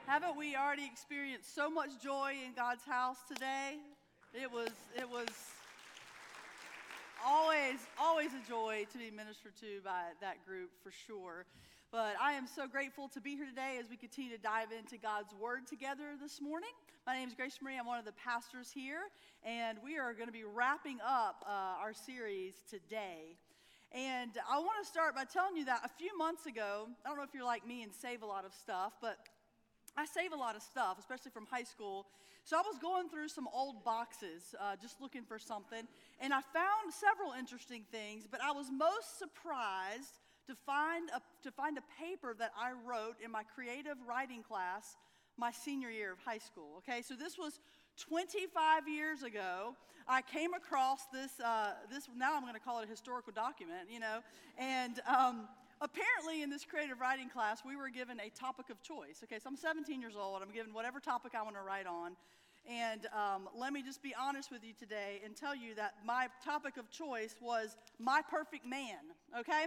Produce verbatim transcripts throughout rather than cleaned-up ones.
Haven't we already experienced so much joy in God's house today? It was, it was always, always a joy to be ministered to by that group for sure. But I am so grateful to be here today as we continue to dive into God's Word together this morning. My name is Grace Marie. I'm one of the pastors here, and we are going to be wrapping up uh, our series today. And I want to start by telling you that a few months ago, I don't know if you're like me and save a lot of stuff, but I save a lot of stuff, especially from high school. So I was going through some old boxes, uh, just looking for something, and I found several interesting things, but I was most surprised to find a, to find a paper that I wrote in my creative writing class my senior year of high school. Okay, so this was twenty-five years ago. I came across this, uh, this now I'm going to call it a historical document, you know, and um, apparently in this creative writing class, we were given a topic of choice. Okay, so I'm seventeen years old. I'm given whatever topic I want to write on. And um, let me just be honest with you today and tell you that my topic of choice was my perfect man, okay?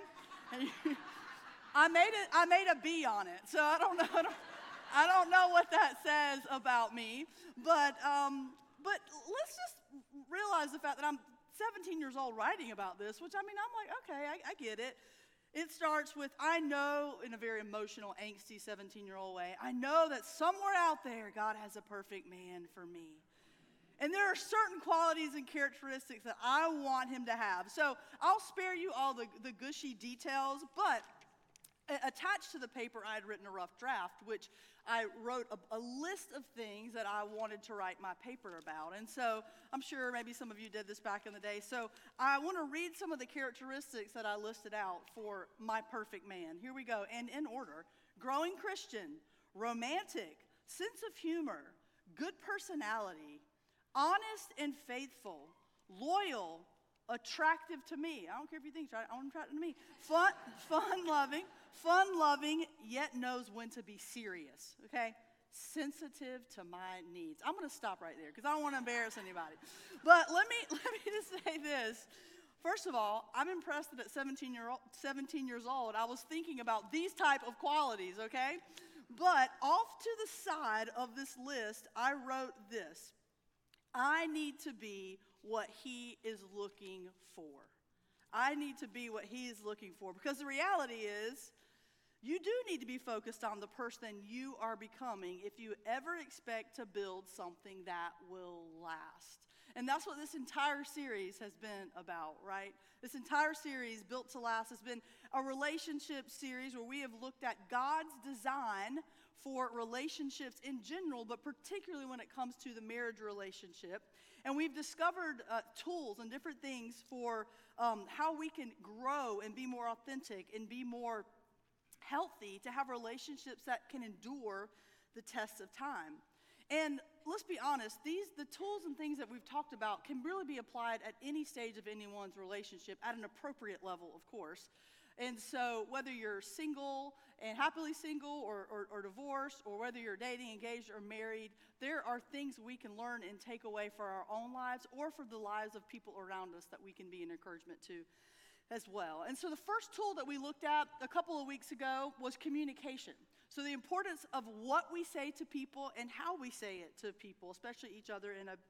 I made it, I made a B on it, so I don't know, I don't, I don't know what that says about me, but, um, but let's just realize the fact that I'm seventeen years old writing about this, which I mean, I'm like, okay, I, I get it. It starts with, I know, in a very emotional, angsty seventeen-year-old way, I know that somewhere out there, God has a perfect man for me. And there are certain qualities and characteristics that I want him to have. So I'll spare you all the, the gushy details, but attached to the paper, I had written a rough draft, which I wrote a, a list of things that I wanted to write my paper about. And so I'm sure maybe some of you did this back in the day. So I want to read some of the characteristics that I listed out for my perfect man. Here we go. And in order: growing Christian, romantic, sense of humor, good personality, honest and faithful, loyal, attractive to me. I don't care if you think it's attractive to me. Fun, fun-loving, fun-loving, yet knows when to be serious, okay? Sensitive to my needs. I'm going to stop right there because I don't want to embarrass anybody. But let me let me just say this. First of all, I'm impressed that at seventeen, year old, seventeen years old, I was thinking about these type of qualities, okay? But off to the side of this list, I wrote this. I need to be what he is looking for. I need to be what he is looking for. Because the reality is, you do need to be focused on the person you are becoming if you ever expect to build something that will last. And that's what this entire series has been about, right? This entire series, Built to Last, has been a relationship series where we have looked at God's design for relationships in general, but particularly when it comes to the marriage relationship. And we've discovered uh, tools and different things for um, how we can grow and be more authentic and be more healthy to have relationships that can endure the test of time. And let's be honest, these the tools and things that we've talked about can really be applied at any stage of anyone's relationship at an appropriate level, of course. And so whether you're single and happily single or, or, or divorced, or whether you're dating, engaged, or married, there are things we can learn and take away for our own lives or for the lives of people around us that we can be an encouragement to as well. And so the first tool that we looked at a couple of weeks ago was communication. So the importance of what we say to people and how we say it to people, especially each other in a,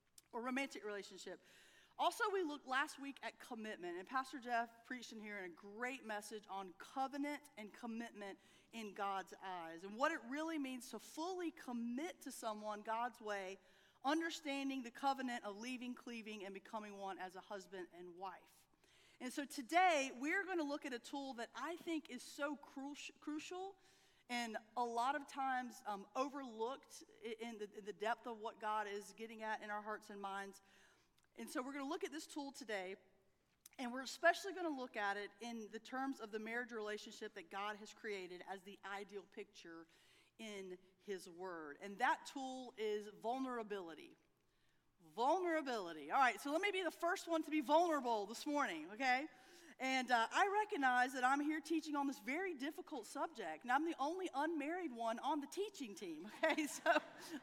a romantic relationship. Also, we looked last week at commitment, and Pastor Jeff preached in here in a great message on covenant and commitment in God's eyes, and what it really means to fully commit to someone God's way, understanding the covenant of leaving, cleaving, and becoming one as a husband and wife. And so today, we're going to look at a tool that I think is so cru- crucial and a lot of times um, overlooked in the, in the depth of what God is getting at in our hearts and minds. And so we're going to look at this tool today, and we're especially going to look at it in the terms of the marriage relationship that God has created as the ideal picture in his word. And that tool is vulnerability. Vulnerability. All right, so let me be the first one to be vulnerable this morning, okay? And uh, I recognize that I'm here teaching on this very difficult subject, and I'm the only unmarried one on the teaching team, okay? So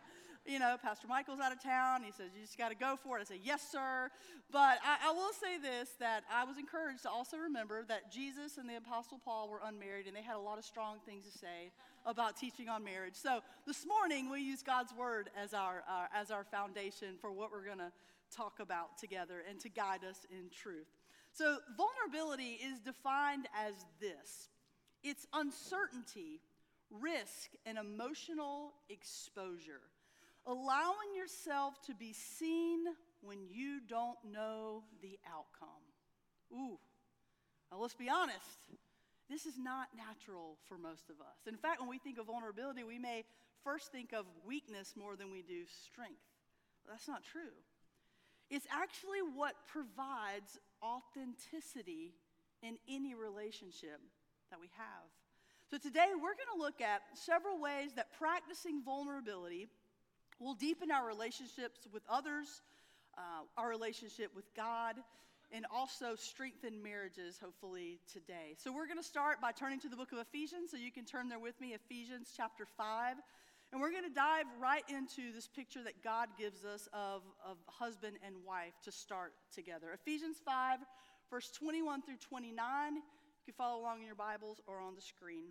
you know, Pastor Michael's out of town. He says, you just got to go for it. I say, yes, sir. But I, I will say this, that I was encouraged to also remember that Jesus and the Apostle Paul were unmarried, and they had a lot of strong things to say about teaching on marriage. So this morning, we use God's word as our, uh, as our foundation for what we're going to talk about together and to guide us in truth. So vulnerability is defined as this. It's uncertainty, risk, and emotional exposure. Allowing yourself to be seen when you don't know the outcome. Ooh, now let's be honest. This is not natural for most of us. In fact, when we think of vulnerability, we may first think of weakness more than we do strength. But that's not true. It's actually what provides authenticity in any relationship that we have. So today we're going to look at several ways that practicing vulnerability will deepen our relationships with others, uh, our relationship with God, and also strengthen marriages, hopefully, today. So we're going to start by turning to the book of Ephesians. So you can turn there with me, Ephesians chapter five. And we're going to dive right into this picture that God gives us of, of husband and wife to start together. Ephesians five, verse twenty-one through twenty-nine. You can follow along in your Bibles or on the screen.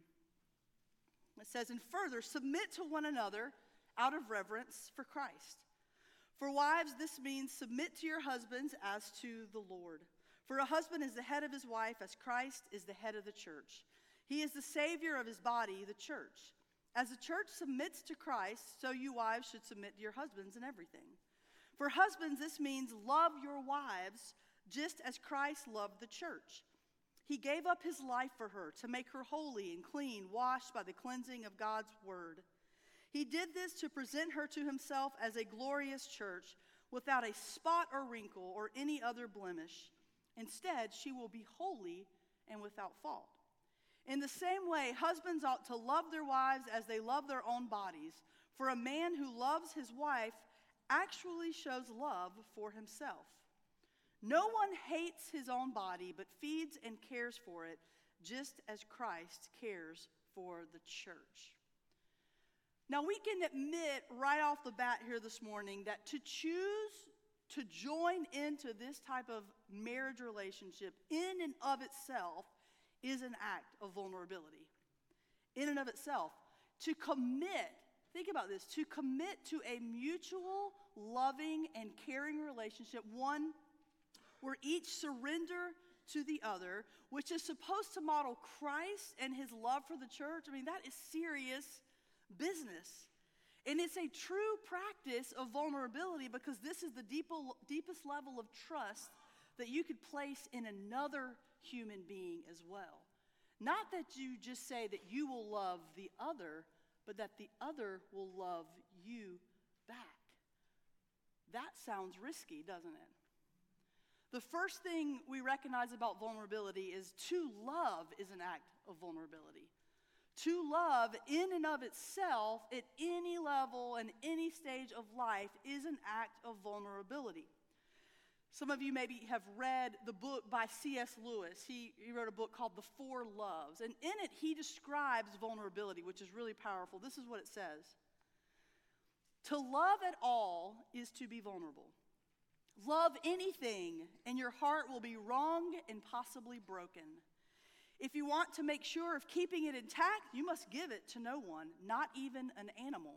It says, and further, submit to one another out of reverence for Christ. For wives, this means submit to your husbands as to the Lord. For a husband is the head of his wife, as Christ is the head of the church. He is the Savior of his body, the church. As the church submits to Christ, so you wives should submit to your husbands in everything. For husbands, this means love your wives just as Christ loved the church. He gave up his life for her to make her holy and clean, washed by the cleansing of God's word. He did this to present her to himself as a glorious church without a spot or wrinkle or any other blemish. Instead, she will be holy and without fault. In the same way, husbands ought to love their wives as they love their own bodies. For a man who loves his wife actually shows love for himself. No one hates his own body, but feeds and cares for it, just as Christ cares for the church. Now, we can admit right off the bat here this morning that to choose to join into this type of marriage relationship in and of itself is an act of vulnerability. In and of itself. To commit, think about this, to commit to a mutual, loving, and caring relationship, one where each surrender to the other, which is supposed to model Christ and his love for the church. I mean, that is serious business. And it's a true practice of vulnerability because this is the deep, deepest level of trust that you could place in another human being as well. Not that you just say that you will love the other, but that the other will love you back. That sounds risky, doesn't it? The first thing we recognize about vulnerability is to love is an act of vulnerability. To love in and of itself at any level and any stage of life is an act of vulnerability. Some of you maybe have read the book by C S Lewis. He, he wrote a book called The Four Loves. And in it, he describes vulnerability, which is really powerful. This is what it says. To love at all is to be vulnerable. Love anything, and your heart will be wronged and possibly broken. If you want to make sure of keeping it intact, you must give it to no one, not even an animal.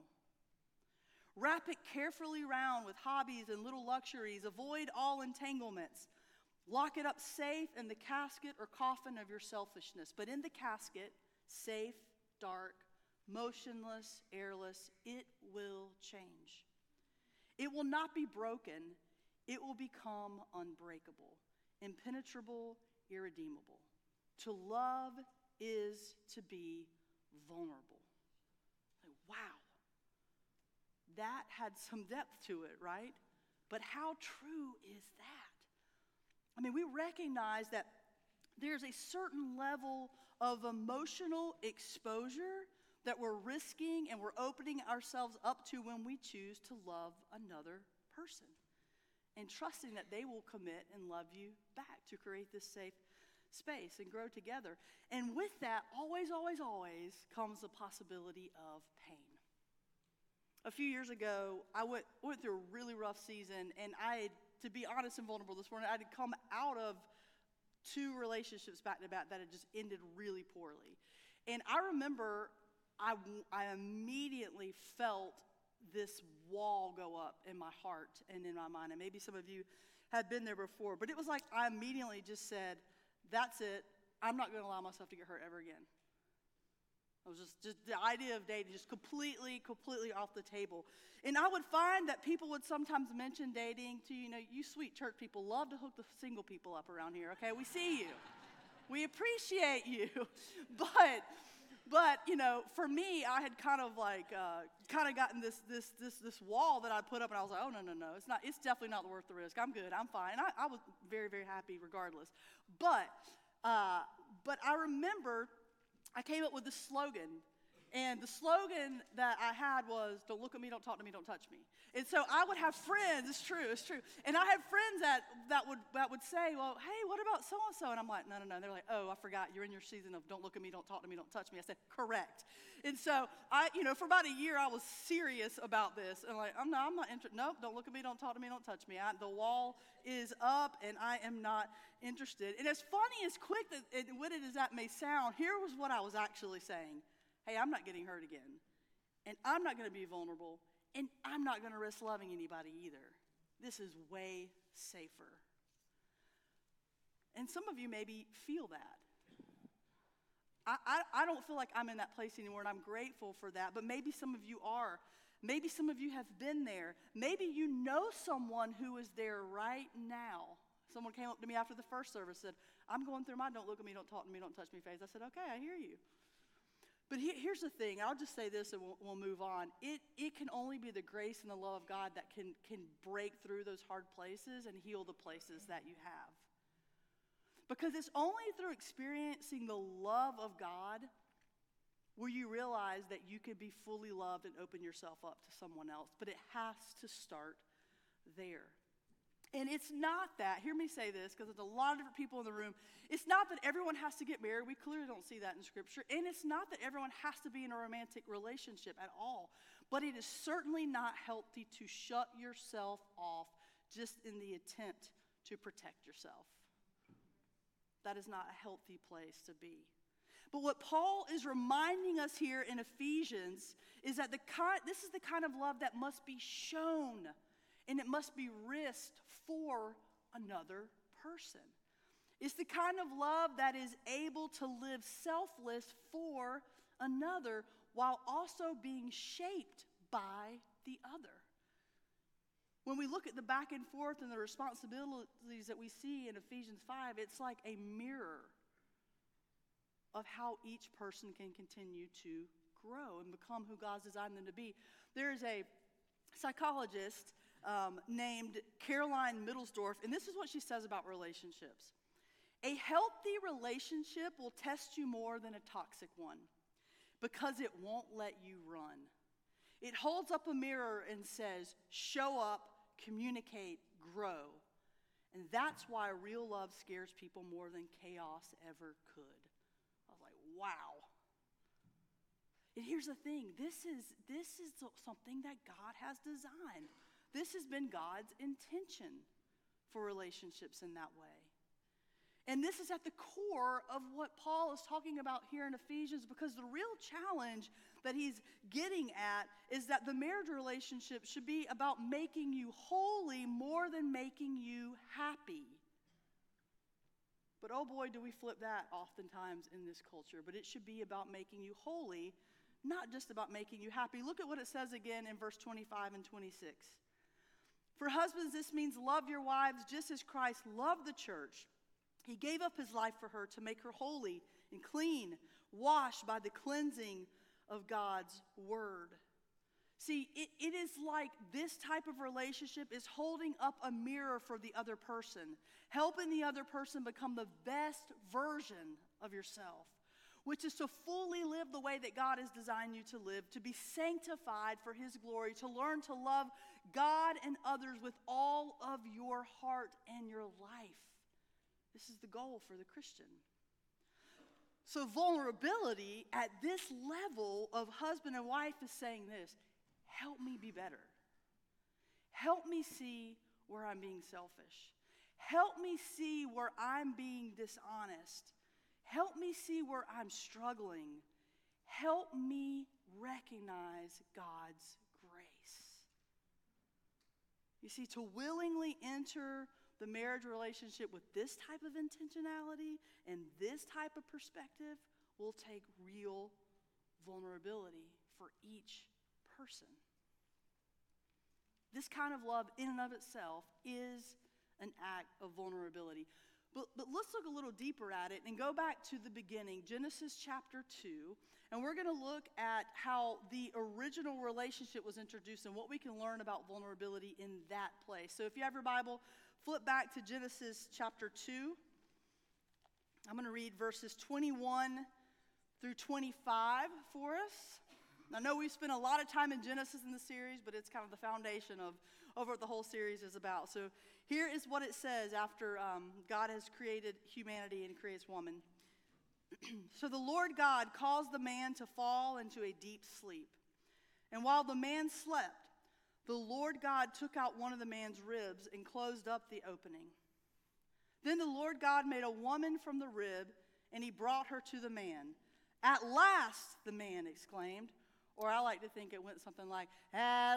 Wrap it carefully round with hobbies and little luxuries. Avoid all entanglements. Lock it up safe in the casket or coffin of your selfishness. But in the casket, safe, dark, motionless, airless, it will change. It will not be broken. It will become unbreakable, impenetrable, irredeemable. To love is to be vulnerable. Like, wow. That had some depth to it, right? But how true is that? I mean, we recognize that there's a certain level of emotional exposure that we're risking and we're opening ourselves up to when we choose to love another person and trusting that they will commit and love you back to create this safe space and grow together. And with that, always, always, always comes the possibility of pain. a few years ago, I went went through a really rough season, and I, had, to be honest and vulnerable this morning, I had come out of two relationships back to back that had just ended really poorly. And I remember I, I immediately felt this wall go up in my heart and in my mind. And maybe some of you have been there before, but it was like I immediately just said, that's it. I'm not going to allow myself to get hurt ever again. It was just, just the idea of dating just completely, completely off the table. And I would find that people would sometimes mention dating to, you know, you sweet church people love to hook the single people up around here, okay? We see you. We appreciate you. But, but you know, for me, I had kind of like, uh, kind of gotten this, this, this, this wall that I put up, and I was like, oh, no, no, no. It's not, it's definitely not worth the risk. I'm good. I'm fine. And I, I was very, very happy regardless. But, uh, but I remember I came up with this slogan, and the slogan that I had was, don't look at me, don't talk to me, don't touch me. And so I would have friends, it's true, it's true, and I had friends that, that, would, that would say, well, hey, what about so-and-so? And I'm like, no, no, no. They're like, oh, I forgot, you're in your season of don't look at me, don't talk to me, don't touch me. I said, correct. And so I, you know, for about a year, I was serious about this, and like, I'm not, I'm not interested, nope, don't look at me, don't talk to me, don't touch me. I, the wall is up, and I am not interested. And as funny, as quick that, and witty as that may sound, here was what I was actually saying. Hey, I'm not getting hurt again, and I'm not going to be vulnerable, and I'm not going to risk loving anybody either. This is way safer. And some of you maybe feel that. I, I, I don't feel like I'm in that place anymore, and I'm grateful for that, but maybe some of you are. Maybe some of you have been there. Maybe you know someone who is there right now. Someone came up to me after the first service and said, I'm going through my don't look at me, don't talk to me, don't touch me phase. I said, okay, I hear you. But he, here's the thing. I'll just say this and we'll, we'll move on. It, it can only be the grace and the love of God that can, can break through those hard places and heal the places that you have. Because it's only through experiencing the love of God where you realize that you can be fully loved and open yourself up to someone else. But it has to start there. And it's not that, hear me say this, because there's a lot of different people in the room. It's not that everyone has to get married. We clearly don't see that in Scripture. And it's not that everyone has to be in a romantic relationship at all. But it is certainly not healthy to shut yourself off just in the attempt to protect yourself. That is not a healthy place to be. But what Paul is reminding us here in Ephesians is that the kind, this is the kind of love that must be shown, and it must be risked for another person. It's the kind of love that is able to live selfless for another while also being shaped by the other. When we look at the back and forth and the responsibilities that we see in Ephesians five, it's like a mirror of how each person can continue to grow and become who God's designed them to be. There is a psychologist um, named Caroline Middlesdorf, and this is what she says about relationships. A healthy relationship will test you more than a toxic one because it won't let you run. It holds up a mirror and says, show up, communicate, grow. And that's why real love scares people more than chaos ever could. I was like, wow. And here's the thing, this is, this is something that God has designed. This has been God's intention for relationships in that way. And this is at the core of what Paul is talking about here in Ephesians, because the real challenge that he's getting at is that the marriage relationship should be about making you holy more than making you happy. But oh boy, do we flip that oftentimes in this culture. But it should be about making you holy, not just about making you happy. Look at what it says again in verse twenty-five and twenty-six. For husbands, this means love your wives just as Christ loved the church. He gave up his life for her to make her holy and clean, washed by the cleansing of God's word. See, it, it is like this type of relationship is holding up a mirror for the other person, helping the other person become the best version of yourself, which is to fully live the way that God has designed you to live, to be sanctified for his glory, to learn to love God and others with all of your heart and your life. This is the goal for the Christian. So vulnerability at this level of husband and wife is saying this: help me be better. Help me see where I'm being selfish. Help me see where I'm being dishonest. Help me see where I'm struggling. Help me recognize God's grace. You see, to willingly enter the marriage relationship with this type of intentionality and this type of perspective will take real vulnerability for each person. This kind of love in and of itself is an act of vulnerability. But, but let's look a little deeper at it and go back to the beginning, Genesis chapter two, and we're going to look at how the original relationship was introduced and what we can learn about vulnerability in that place. So if you have your Bible, flip back to Genesis chapter two. I'm going to read verses twenty-one through twenty-five for us. I know we've spent a lot of time in Genesis in the series, but it's kind of the foundation of, of what the whole series is about. So here is what it says after um, God has created humanity and creates woman. So the Lord God caused the man to fall into a deep sleep. And while the man slept, the Lord God took out one of the man's ribs and closed up the opening. Then the Lord God made a woman from the rib, and he brought her to the man. At last, the man exclaimed. Or I like to think it went something like, at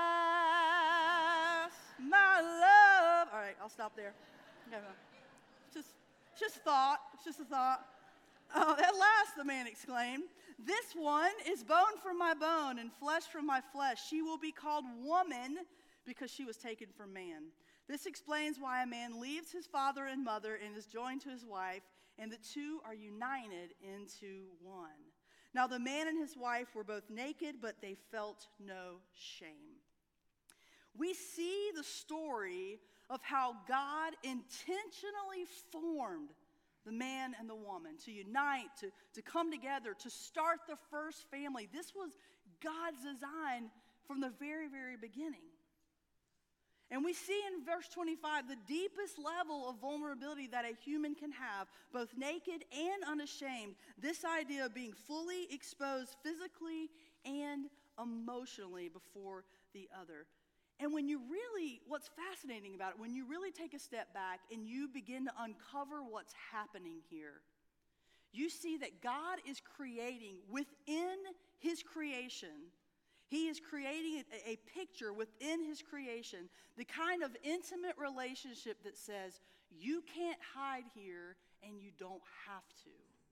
last, my love. All right, I'll stop there. No, no. Just, just thought. It's just a thought. Uh, at last, the man exclaimed, this one is bone from my bone and flesh from my flesh. She will be called woman because she was taken from man. This explains why a man leaves his father and mother and is joined to his wife, and the two are united into one. Now the man and his wife were both naked, but they felt no shame. We see the story of how God intentionally formed the man and the woman to unite, to, to come together, to start the first family. This was God's design from the very, very beginning. And we see in verse twenty-five the deepest level of vulnerability that a human can have, both naked and unashamed. This idea of being fully exposed physically and emotionally before the other. And when you really, what's fascinating about it, when you really take a step back and you begin to uncover what's happening here, you see that God is creating within his creation. He is creating a, a picture within his creation, the kind of intimate relationship that says, you can't hide here and you don't have to.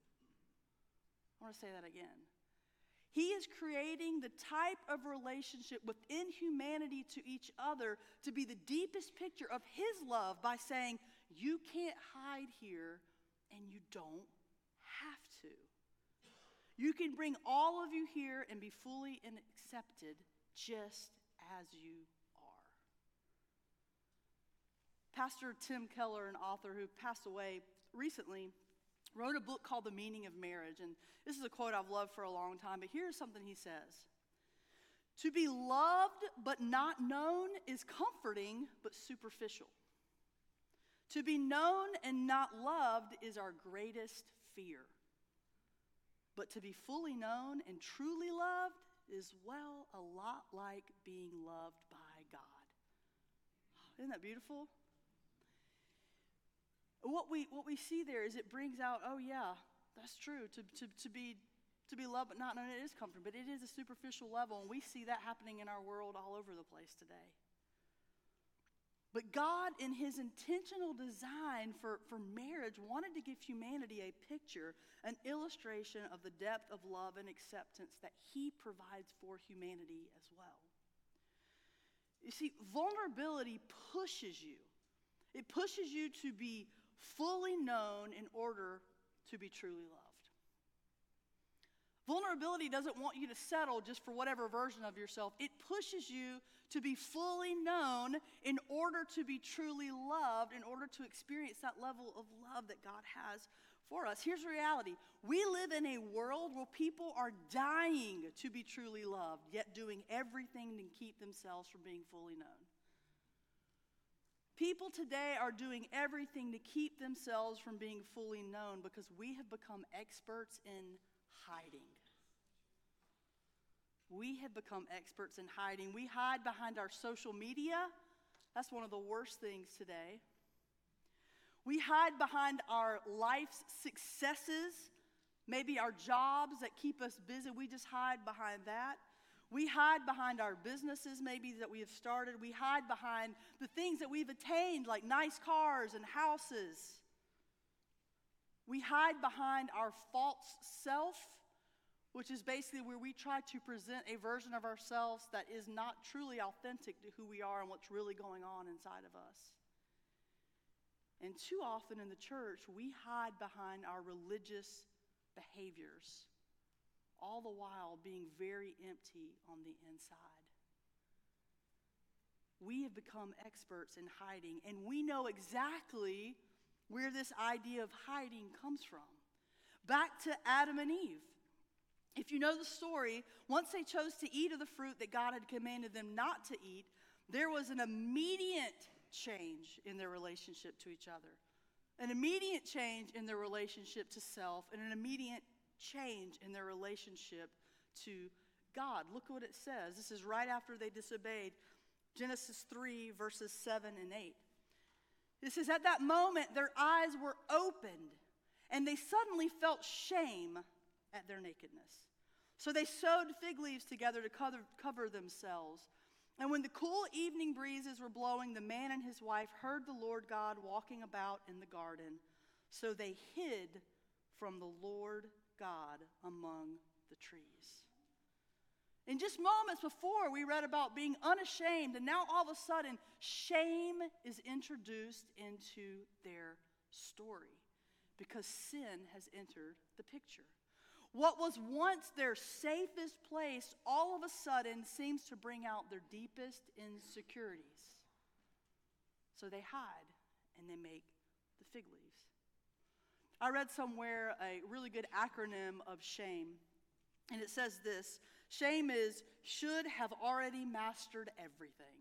I want to say that again. He is creating the type of relationship within humanity to each other to be the deepest picture of his love by saying, you can't hide here and you don't have to. You can bring all of you here and be fully and accepted just as you are. Pastor Tim Keller, an author who passed away recently, wrote a book called The Meaning of Marriage. And this is a quote I've loved for a long time, but here's something he says. To be loved but not known is comforting but superficial. To be known and not loved is our greatest fear. But to be fully known and truly loved is, well, a lot like being loved by God. Isn't that beautiful? What we what we see there is it brings out, oh yeah, that's true. To to to be to be loved but not known, it is comforting, but it is a superficial level, and we see that happening in our world all over the place today. But God, in his intentional design for, for marriage, wanted to give humanity a picture, an illustration of the depth of love and acceptance that he provides for humanity as well. You see, vulnerability pushes you. It pushes you to be fully known in order to be truly loved. Vulnerability doesn't want you to settle just for whatever version of yourself. It pushes you to be fully known in order to be truly loved, in order to experience that level of love that God has for us. Here's the reality. We live in a world where people are dying to be truly loved, yet doing everything to keep themselves from being fully known. People today are doing everything to keep themselves from being fully known because we have become experts in hiding. We have become experts in hiding. We hide behind our social media. That's one of the worst things today. We hide behind our life's successes, maybe our jobs that keep us busy. We just hide behind that. We hide behind our businesses maybe that we have started. We hide behind the things that we've attained, like nice cars and houses. We hide behind our false self, which is basically where we try to present a version of ourselves that is not truly authentic to who we are and what's really going on inside of us. And too often in the church, we hide behind our religious behaviors, all the while being very empty on the inside. We have become experts in hiding, and we know exactly where this idea of hiding comes from. Back to Adam and Eve. If you know the story, once they chose to eat of the fruit that God had commanded them not to eat, there was an immediate change in their relationship to each other, an immediate change in their relationship to self, and an immediate change in their relationship to God. Look what it says. This is right after they disobeyed. Genesis three, verses seven and eight. It says, at that moment, their eyes were opened, and they suddenly felt shame at their nakedness. So they sewed fig leaves together to cover, cover themselves. And when the cool evening breezes were blowing, the man and his wife heard the Lord God walking about in the garden. So they hid from the Lord God among the trees. In just moments before, we read about being unashamed, and now all of a sudden, shame is introduced into their story because sin has entered the picture. What was once their safest place all of a sudden seems to bring out their deepest insecurities. So they hide and they make the fig leaves. I read somewhere a really good acronym of shame, and it says this: shame is should have already mastered everything.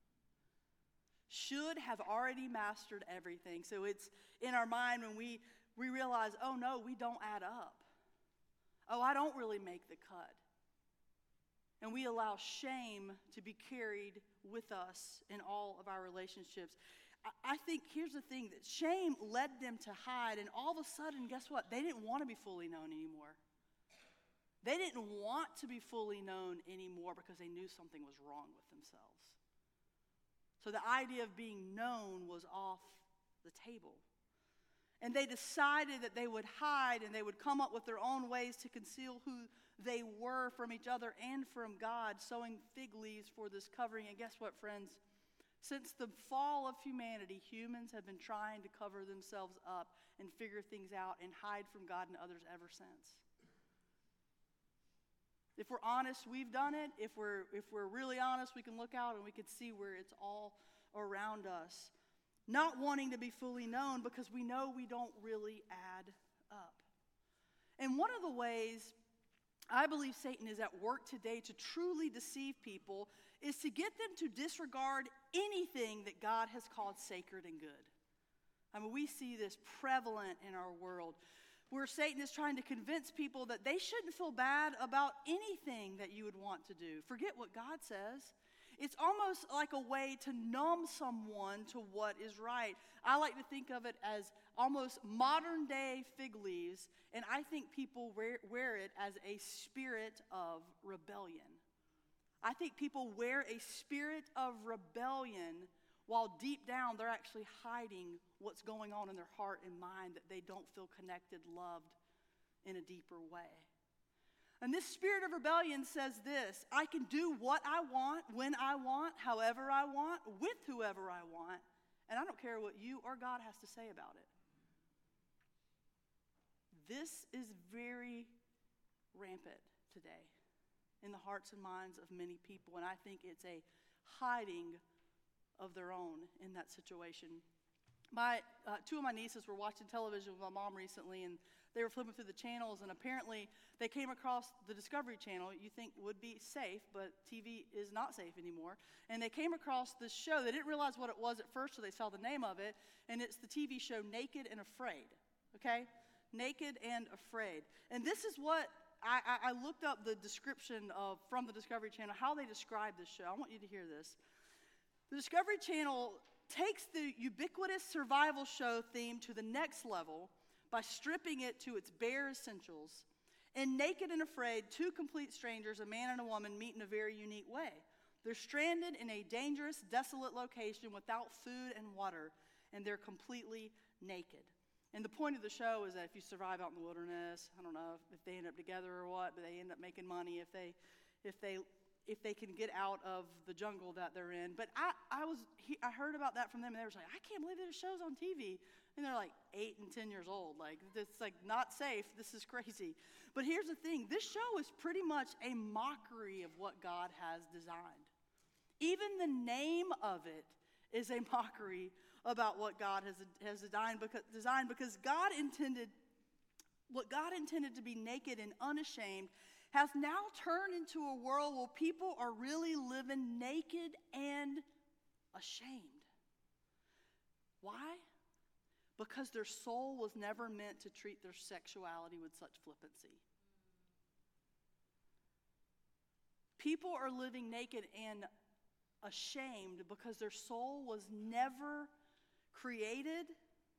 Should have already mastered everything. So it's in our mind when we, we realize, oh no, we don't add up. Oh, I don't really make the cut. And we allow shame to be carried with us in all of our relationships. I, I think here's the thing, that shame led them to hide, and all of a sudden, guess what? They didn't want to be fully known anymore. They didn't want to be fully known anymore because they knew something was wrong with themselves. So the idea of being known was off the table. And they decided that they would hide and they would come up with their own ways to conceal who they were from each other and from God, sewing fig leaves for this covering. And guess what, friends? Since the fall of humanity, humans have been trying to cover themselves up and figure things out and hide from God and others ever since. If we're honest, we've done it. If we're, if we're really honest, we can look out and we can see where it's all around us. Not wanting to be fully known because we know we don't really add up. And one of the ways I believe Satan is at work today to truly deceive people is to get them to disregard anything that God has called sacred and good. I mean, we see this prevalent in our world, where Satan is trying to convince people that they shouldn't feel bad about anything that you would want to do. Forget what God says. It's almost like a way to numb someone to what is right. I like to think of it as almost modern day fig leaves, and I think people wear, wear it as a spirit of rebellion. I think people wear a spirit of rebellion while deep down they're actually hiding what's going on in their heart and mind, that they don't feel connected, loved in a deeper way. And this spirit of rebellion says this: I can do what I want, when I want, however I want, with whoever I want, and I don't care what you or God has to say about it. This is very rampant today in the hearts and minds of many people, and I think it's a hiding of their own in that situation. My uh, two of my nieces were watching television with my mom recently, and they were flipping through the channels, and apparently they came across the Discovery Channel. You think would be safe, but T V is not safe anymore. And they came across this show. They didn't realize what it was at first, so they saw the name of it, and it's the T V show Naked and Afraid, okay? Naked and Afraid. And this is what I, I, I looked up the description of from the Discovery Channel, how they describe this show. I want you to hear this. The Discovery Channel takes the ubiquitous survival show theme to the next level by stripping it to its bare essentials. And Naked and Afraid, two complete strangers, a man and a woman, meet in a very unique way. They're stranded in a dangerous, desolate location without food and water, and they're completely naked. And the point of the show is that if you survive out in the wilderness, I don't know if they end up together or what, but they end up making money if they, if they, if they can get out of the jungle that they're in. But I, I was, I heard about that from them, and they were like, I can't believe this show's on T V. And they're like eight and ten years old. Like, it's like not safe. This is crazy. But here's the thing. This show is pretty much a mockery of what God has designed. Even the name of it is a mockery about what God has, has designed, because, designed because God intended, what God intended to be naked and unashamed has now turned into a world where people are really living naked and ashamed. Why? Because their soul was never meant to treat their sexuality with such flippancy. People are living naked and ashamed because their soul was never created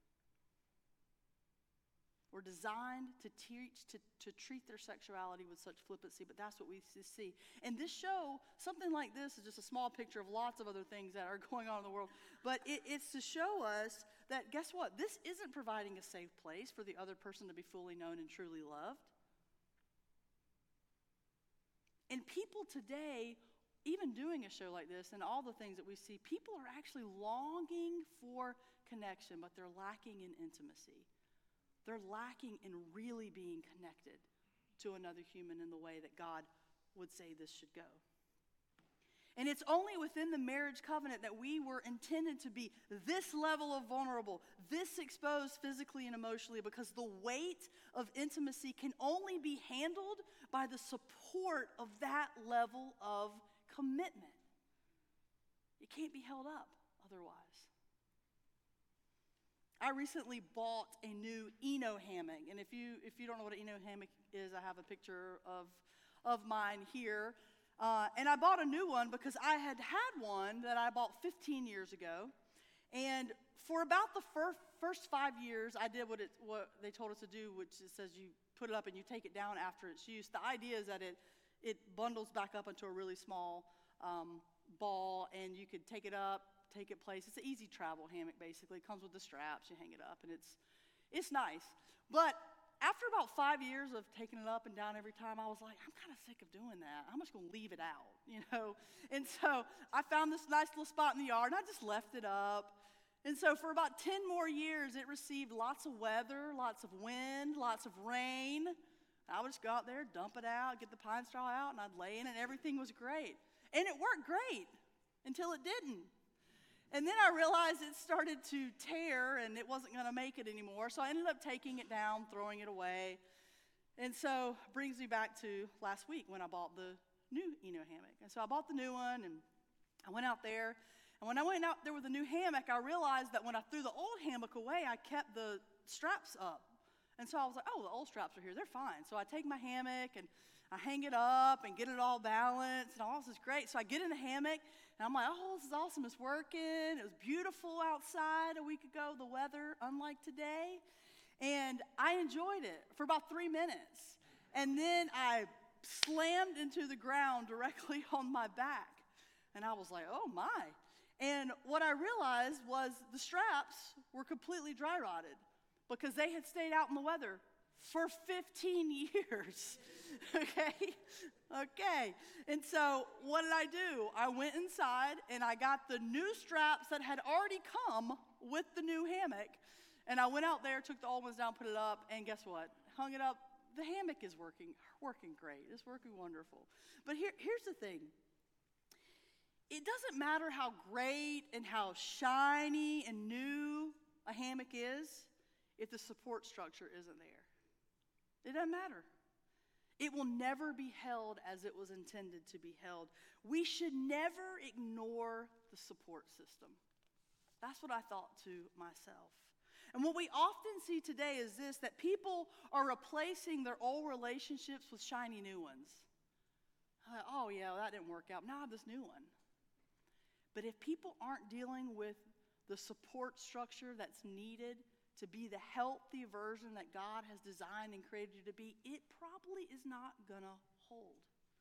or designed to teach to, to treat their sexuality with such flippancy. But that's what we see. And this show, something like this, is just a small picture of lots of other things that are going on in the world. But it, it's to show us that, guess what? This isn't providing a safe place for the other person to be fully known and truly loved. And people today, even doing a show like this and all the things that we see, people are actually longing for connection, but they're lacking in intimacy. They're lacking in really being connected to another human in the way that God would say this should go. And it's only within the marriage covenant that we were intended to be this level of vulnerable, this exposed physically and emotionally, because the weight of intimacy can only be handled by the support of that level of commitment. It can't be held up otherwise. I recently bought a new Eno hammock, and if you if you don't know what an Eno hammock is, I have a picture of of mine here. Uh, and I bought a new one because I had had one that I bought fifteen years ago, and for about the first first five years, I did what it what they told us to do, which it says you put it up and you take it down after its use. The idea is that it it bundles back up into a really small um, ball, and you could take it up, take it place. It's an easy travel hammock, basically. It comes with the straps. You hang it up, and it's it's nice. But after about five years of taking it up and down every time, I was like, I'm kind of sick of doing that. I'm just going to leave it out, you know. And so I found this nice little spot in the yard, and I just left it up. And so for about ten more years, it received lots of weather, lots of wind, lots of rain. I would just go out there, dump it out, get the pine straw out, and I'd lay in it, and everything was great. And it worked great until it didn't. And then I realized it started to tear, and it wasn't going to make it anymore. So I ended up taking it down, throwing it away. And so brings me back to last week when I bought the new Eno hammock. And so I bought the new one, and I went out there. And when I went out there with the new hammock, I realized that when I threw the old hammock away, I kept the straps up. And so I was like, oh, the old straps are here. They're fine. So I take my hammock, and I hang it up and get it all balanced, and all this is great. So I get in the hammock, and I'm like, oh, this is awesome. It's working. It was beautiful outside a week ago, the weather, unlike today. And I enjoyed it for about three minutes. And then I slammed into the ground directly on my back. And I was like, oh, my. And what I realized was the straps were completely dry rotted because they had stayed out in the weather for fifteen years. Okay? Okay. And so what did I do? I went inside and I got the new straps that had already come with the new hammock. And I went out there, took the old ones down, put it up, and guess what? Hung it up. The hammock is working, working great. It's working wonderful. But here, here's the thing. It doesn't matter how great and how shiny and new a hammock is if the support structure isn't there. It doesn't matter. It will never be held as it was intended to be held. We should never ignore the support system. That's what I thought to myself. And what we often see today is this, that people are replacing their old relationships with shiny new ones. Uh, oh, yeah, well, that didn't work out. Now I have this new one. But if people aren't dealing with the support structure that's needed to be the healthy version that God has designed and created you to be, it probably is not going to hold.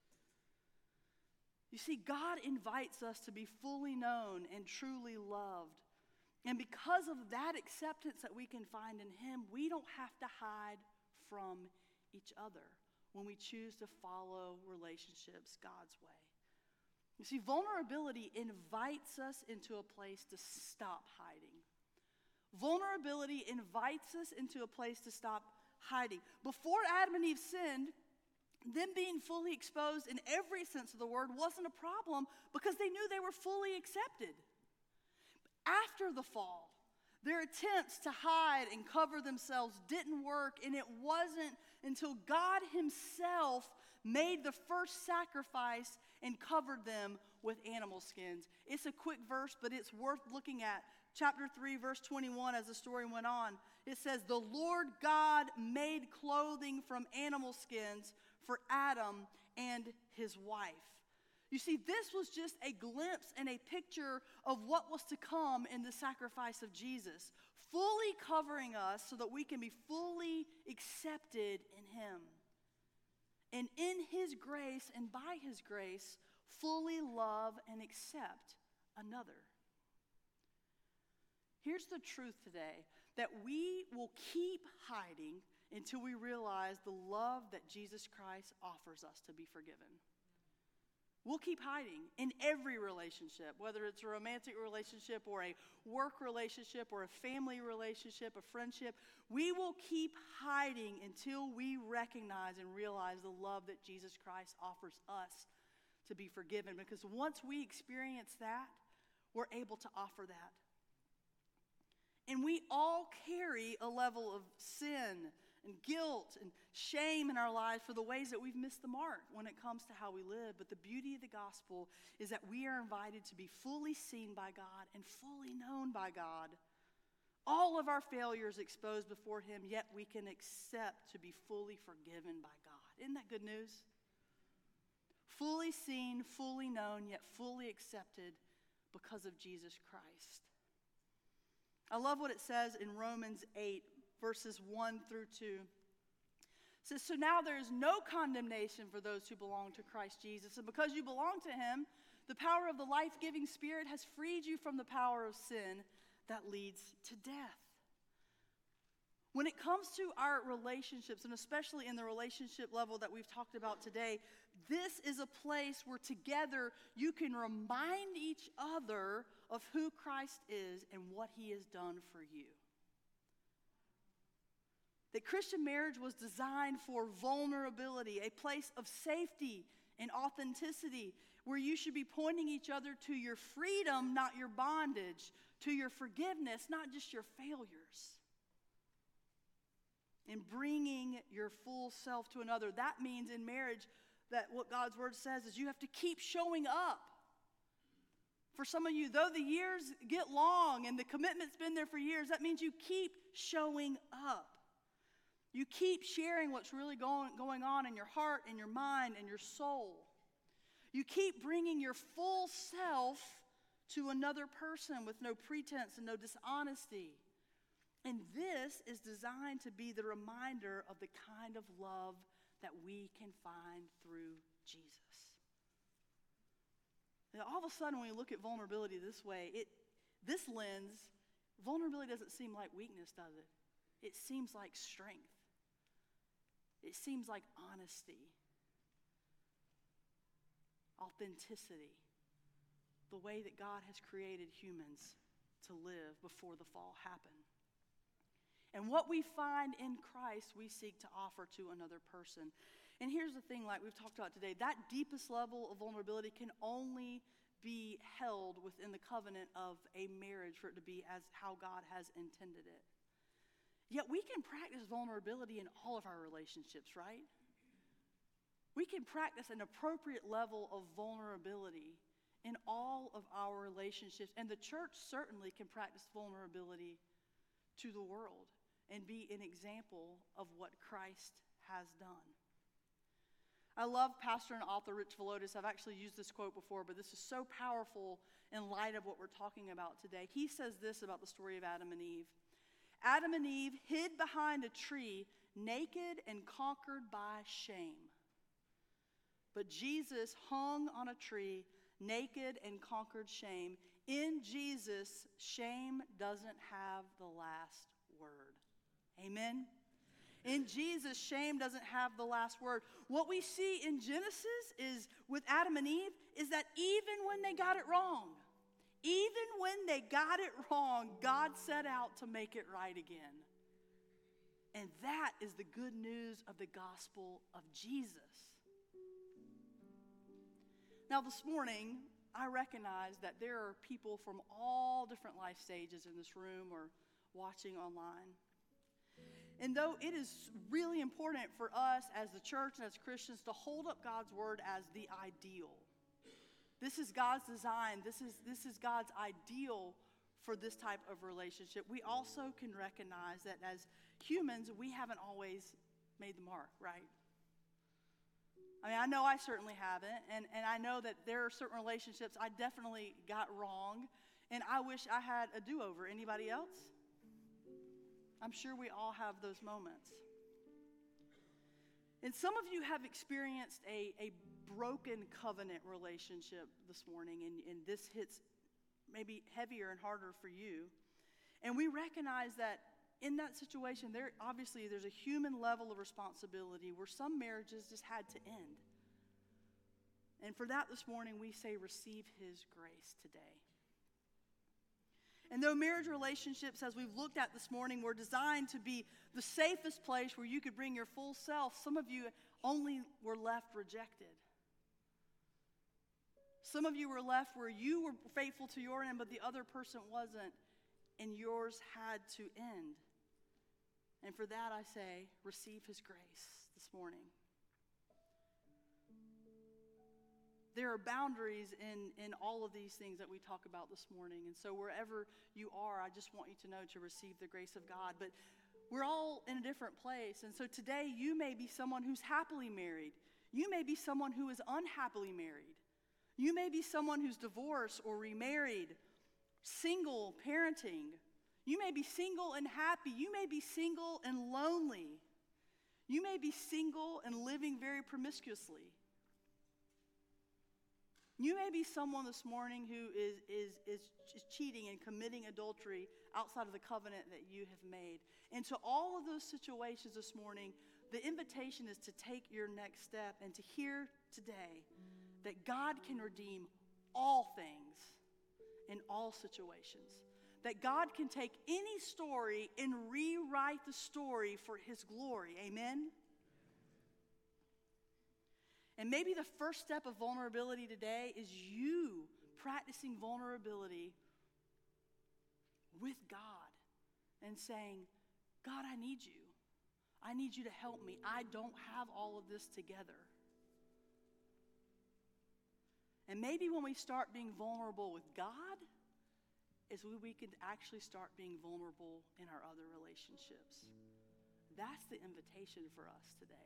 You see, God invites us to be fully known and truly loved. And because of that acceptance that we can find in him, we don't have to hide from each other when we choose to follow relationships God's way. You see, vulnerability invites us into a place to stop hiding. Vulnerability invites us into a place to stop hiding. Before Adam and Eve sinned, them being fully exposed in every sense of the word wasn't a problem because they knew they were fully accepted. After the fall, their attempts to hide and cover themselves didn't work, and it wasn't until God himself made the first sacrifice and covered them with animal skins. It's a quick verse, but it's worth looking at. Chapter three, verse twenty-one, as the story went on, it says, "The Lord God made clothing from animal skins for Adam and his wife." You see, this was just a glimpse and a picture of what was to come in the sacrifice of Jesus, fully covering us so that we can be fully accepted in him. And in his grace and by his grace, fully love and accept another. Here's the truth today, that we will keep hiding until we realize the love that Jesus Christ offers us to be forgiven. We'll keep hiding in every relationship, whether it's a romantic relationship or a work relationship or a family relationship, a friendship. We will keep hiding until we recognize and realize the love that Jesus Christ offers us to be forgiven. Because once we experience that, we're able to offer that. And we all carry a level of sin and guilt and shame in our lives for the ways that we've missed the mark when it comes to how we live. But the beauty of the gospel is that we are invited to be fully seen by God and fully known by God. All of our failures exposed before him, yet we can accept to be fully forgiven by God. Isn't that good news? Fully seen, fully known, yet fully accepted because of Jesus Christ. I love what it says in Romans eight, verses one through two. It says, "So now there is no condemnation for those who belong to Christ Jesus. And because you belong to him, the power of the life-giving Spirit has freed you from the power of sin that leads to death." When it comes to our relationships, and especially in the relationship level that we've talked about today, this is a place where together you can remind each other of who Christ is and what he has done for you. That Christian marriage was designed for vulnerability, a place of safety and authenticity, where you should be pointing each other to your freedom, not your bondage, to your forgiveness, not just your failures. And bringing your full self to another. That means in marriage that what God's word says is you have to keep showing up. For some of you, though the years get long and the commitment's been there for years, that means you keep showing up. You keep sharing what's really going, going on in your heart and your mind and your soul. You keep bringing your full self to another person with no pretense and no dishonesty. And this is designed to be the reminder of the kind of love that we can find through Jesus. Now, all of a sudden, when we look at vulnerability this way, it, this lens, vulnerability doesn't seem like weakness, does it? It seems like strength. It seems like honesty, authenticity, the way that God has created humans to live before the fall happened. And what we find in Christ, we seek to offer to another person. And here's the thing, like we've talked about today, that deepest level of vulnerability can only be held within the covenant of a marriage for it to be as how God has intended it. Yet we can practice vulnerability in all of our relationships, right? We can practice an appropriate level of vulnerability in all of our relationships. And the church certainly can practice vulnerability to the world and be an example of what Christ has done. I love pastor and author Rich Villodas. I've actually used this quote before, but this is so powerful in light of what we're talking about today. He says this about the story of Adam and Eve. Adam and Eve hid behind a tree, naked and conquered by shame. But Jesus hung on a tree, naked and conquered shame. In Jesus, shame doesn't have the last word. Amen? In Jesus, shame doesn't have the last word. What we see in Genesis is, with Adam and Eve, is that even when they got it wrong, even when they got it wrong, God set out to make it right again. And that is the good news of the gospel of Jesus. Now this morning, I recognize that there are people from all different life stages in this room or watching online. And though it is really important for us as the church and as Christians to hold up God's word as the ideal, this is God's design, this is, this is God's ideal for this type of relationship, we also can recognize that as humans, we haven't always made the mark, right? I mean, I know I certainly haven't, and, and I know that there are certain relationships I definitely got wrong, and I wish I had a do-over. Anybody else? I'm sure we all have those moments. And some of you have experienced a, a broken covenant relationship this morning, and, and this hits maybe heavier and harder for you. And we recognize that in that situation, there obviously there's a human level of responsibility where some marriages just had to end. And for that this morning, we say receive his grace today. And though marriage relationships, as we've looked at this morning, were designed to be the safest place where you could bring your full self, some of you only were left rejected. Some of you were left where you were faithful to your end, but the other person wasn't, and yours had to end. And for that I say, receive his grace this morning. There are boundaries in, in all of these things that we talk about this morning. And so wherever you are, I just want you to know to receive the grace of God. But we're all in a different place. And so today you may be someone who's happily married. You may be someone who is unhappily married. You may be someone who's divorced or remarried, single, parenting. You may be single and happy. You may be single and lonely. You may be single and living very promiscuously. You may be someone this morning who is, is, is, is cheating and committing adultery outside of the covenant that you have made. And to all of those situations this morning, the invitation is to take your next step and to hear today that God can redeem all things in all situations. That God can take any story and rewrite the story for his glory. Amen? And maybe the first step of vulnerability today is you practicing vulnerability with God and saying, God, I need you. I need you to help me. I don't have all of this together. And maybe when we start being vulnerable with God, is we, we can actually start being vulnerable in our other relationships. That's the invitation for us today.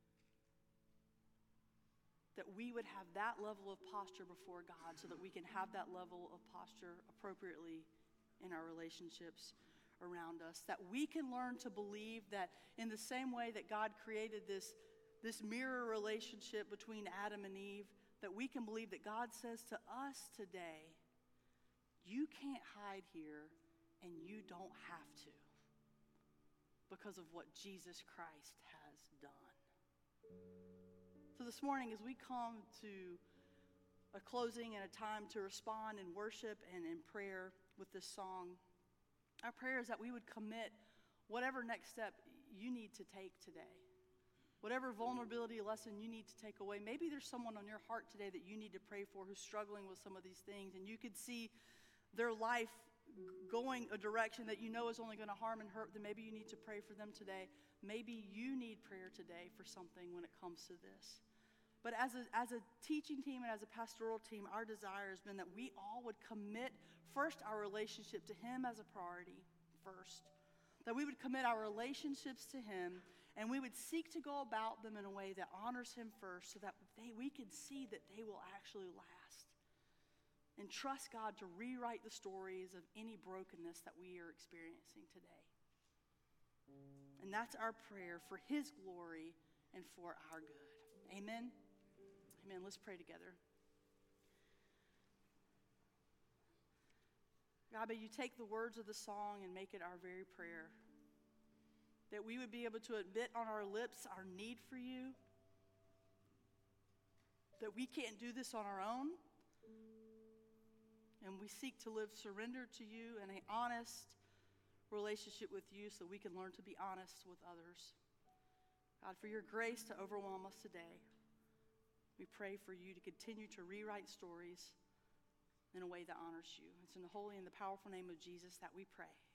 That we would have that level of posture before God so that we can have that level of posture appropriately in our relationships around us. That we can learn to believe that in the same way that God created this, this mirror relationship between Adam and Eve, that we can believe that God says to us today, you can't hide here and you don't have to because of what Jesus Christ has done. So this morning, as we come to a closing and a time to respond in worship and in prayer with this song, our prayer is that we would commit whatever next step you need to take today. Whatever vulnerability lesson you need to take away. Maybe there's someone on your heart today that you need to pray for who's struggling with some of these things, and you could see their life going a direction that you know is only going to harm and hurt them. Maybe you need to pray for them today. Maybe you need prayer today for something when it comes to this. But as a, as a teaching team and as a pastoral team, our desire has been that we all would commit first our relationship to him as a priority first. that we would commit our relationships to him, and we would seek to go about them in a way that honors him first so that they, we can see that they will actually last. And trust God to rewrite the stories of any brokenness that we are experiencing today. And that's our prayer for his glory and for our good. Amen? Amen. Let's pray together. God, may you take the words of the song and make it our very prayer. That we would be able to admit on our lips our need for you. That we can't do this on our own. And we seek to live surrendered to you in an honest relationship with you so we can learn to be honest with others. God, for your grace to overwhelm us today, we pray for you to continue to rewrite stories in a way that honors you. It's in the holy and the powerful name of Jesus that we pray.